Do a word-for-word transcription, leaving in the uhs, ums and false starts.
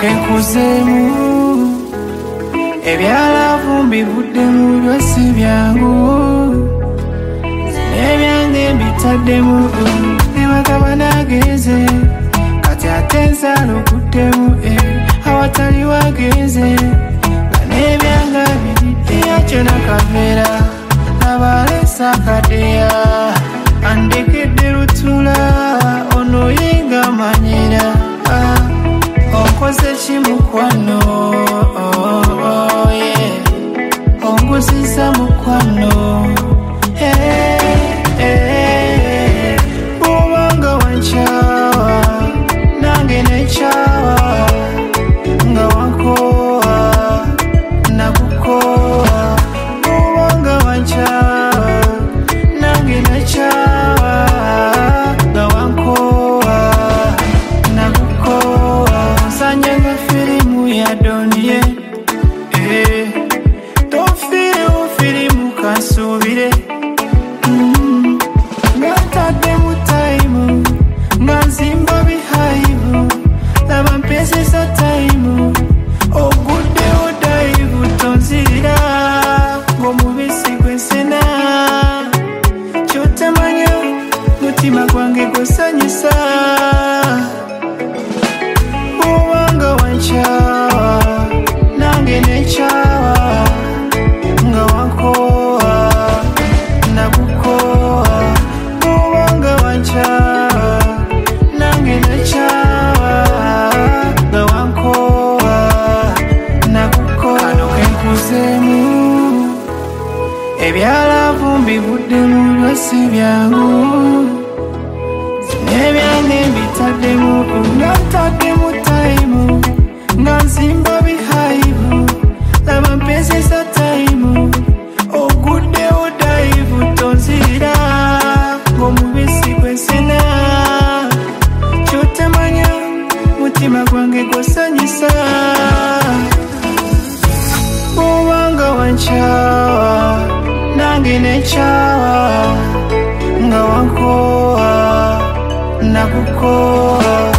kenkuzeemu ebyalavu mbivuddemu byosi byangu n'ebyange mbitaddemu nebagaba nagenze kati ate nsaala okuddemu awatali wagenze nga n'ebyanga biridde yakyo nakaveera abalesa akadeya andekedde lutula ono yenga manyira onkoze kimukwano onguzisa mukwano bw'obanga wankyawa nange nekyawa nga wankowa nakukowa bw'obanga wankyawa nange nekyawa nga wankowa nakukowa nsanya nga firimu ya doniye tofirewo firimu kansuubire nga ntadde mu tayimu nga nzimba bihayivu laba mpezesa tayimu oguddewo dayivu tonzirira ng'omubisi gwensena kyotamanya mutima gwange gosanyusa bw'obanga wankyawa nange nekyawa nga wankowa nakukowa bw'obanga wankyawa nange nekyawa nga wankowa nakukowa kano kenkuzeemu ebyalavu mbivuddemu byosi byangu n'ebyange mbitaddemu nga ntaddemu tayimu nga nzimba bihayivu laba mpezesa tayimu oguddewo dayivu tonzirira ng'omubisi gwensena kyotamanya mutima gwange gosanyusa bw'obanga wankyawa nange nekyawa nga wankowa nakukowa